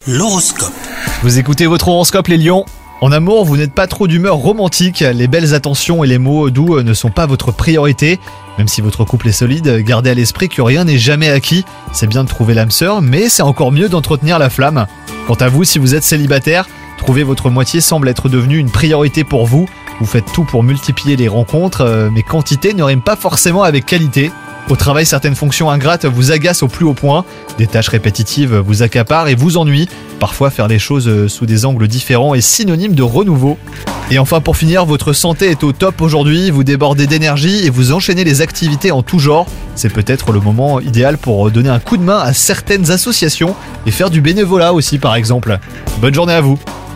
L'horoscope. Vous écoutez votre horoscope les lions. En amour, vous n'êtes pas trop d'humeur romantique, les belles attentions et les mots doux ne sont pas votre priorité. Même si votre couple est solide, gardez à l'esprit que rien n'est jamais acquis. C'est bien de trouver l'âme sœur, mais c'est encore mieux d'entretenir la flamme. Quant à vous, si vous êtes célibataire, trouver votre moitié semble être devenu une priorité pour vous. Vous faites tout pour multiplier les rencontres, mais quantité ne rime pas forcément avec qualité. Au travail, certaines fonctions ingrates vous agacent au plus haut point. Des tâches répétitives vous accaparent et vous ennuient. Parfois, faire les choses sous des angles différents est synonyme de renouveau. Et enfin, pour finir, votre santé est au top aujourd'hui. Vous débordez d'énergie et vous enchaînez les activités en tout genre. C'est peut-être le moment idéal pour donner un coup de main à certaines associations et faire du bénévolat aussi, par exemple. Bonne journée à vous!